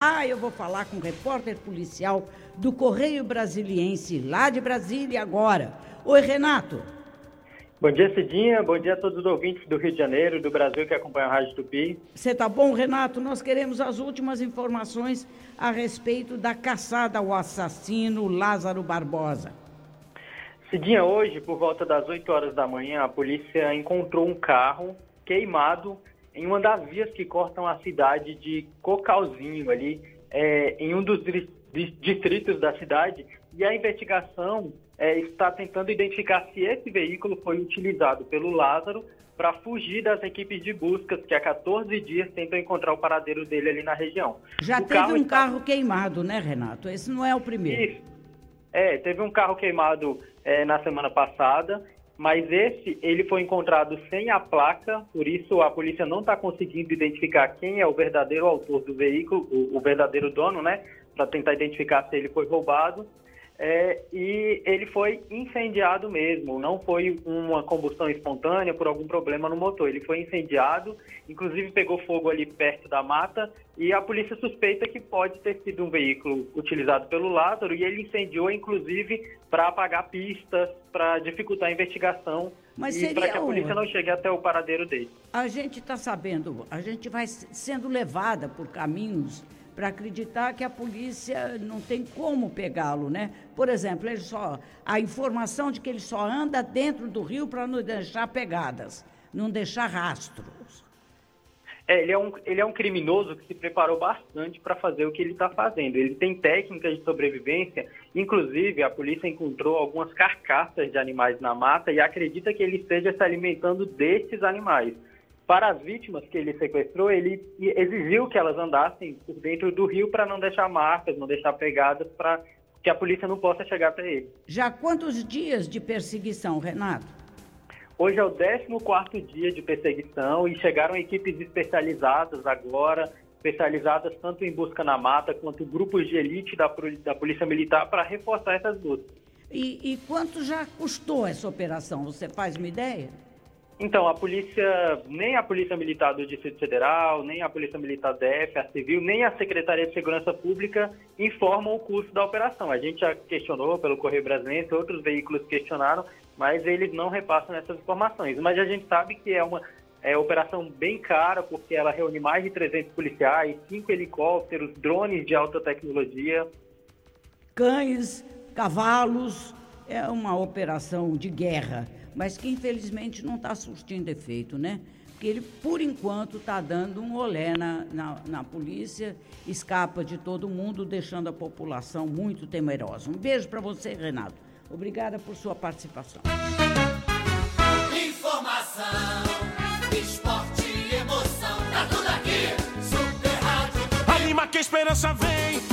Eu vou falar com o repórter policial do Correio Brasiliense, lá de Brasília agora. Oi, Renato. Bom dia, Cidinha. Bom dia a todos os ouvintes do Rio de Janeiro, do Brasil que acompanham a Rádio Tupi. Você tá bom, Renato? Nós queremos as últimas informações a respeito da caçada ao assassino Lázaro Barbosa. Cidinha, hoje, por volta das 8 horas da manhã, a polícia encontrou um carro queimado em uma das vias que cortam a cidade de Cocalzinho, ali, em um dos distritos da cidade, e a investigação está tentando identificar se esse veículo foi utilizado pelo Lázaro para fugir das equipes de buscas que há 14 dias tentam encontrar o paradeiro dele ali na região. Já teve um carro queimado, né, Renato? Esse não é o primeiro. Isso. Teve um carro queimado na semana passada, mas ele foi encontrado sem a placa, por isso a polícia não está conseguindo identificar quem é o verdadeiro autor do veículo, o verdadeiro dono, né, para tentar identificar se ele foi roubado. E ele foi incendiado mesmo, não foi uma combustão espontânea por algum problema no motor. Ele foi incendiado, inclusive pegou fogo ali perto da mata, e a polícia suspeita que pode ter sido um veículo utilizado pelo Lázaro, e ele incendiou inclusive para apagar pistas, para dificultar a investigação e para que a polícia não chegue até o paradeiro dele. A gente está sabendo, a gente vai sendo levada por caminhos para acreditar que a polícia não tem como pegá-lo, né? Por exemplo, a informação de que ele só anda dentro do rio para não deixar pegadas, não deixar rastros. Ele é um criminoso que se preparou bastante para fazer o que ele está fazendo. Ele tem técnicas de sobrevivência, inclusive a polícia encontrou algumas carcaças de animais na mata e acredita que ele esteja se alimentando desses animais. Para as vítimas que ele sequestrou, ele exigiu que elas andassem por dentro do rio para não deixar marcas, não deixar pegadas, para que a polícia não possa chegar até ele. Já quantos dias de perseguição, Renato? Hoje é o 14º dia de perseguição e chegaram equipes especializadas agora, especializadas tanto em busca na mata quanto grupos de elite da Polícia Militar para reforçar essas buscas. E quanto já custou essa operação? Você faz uma ideia? Então, nem a Polícia Militar do Distrito Federal, nem a Polícia Militar DF, a Civil, nem a Secretaria de Segurança Pública informam o custo da operação. A gente já questionou pelo Correio Brasiliense, outros veículos questionaram, mas eles não repassam essas informações. Mas a gente sabe que é uma operação bem cara, porque ela reúne mais de 300 policiais, 5 helicópteros, drones de alta tecnologia. Cães, cavalos, é uma operação de guerra, mas que infelizmente não está surtindo efeito, né? Porque ele, por enquanto, está dando um olé na polícia, escapa de todo mundo, deixando a população muito temerosa. Um beijo para você, Renato. Obrigada por sua participação. Informação, esporte e emoção, tá tudo aqui. Super Rádio. Anima que a esperança vem.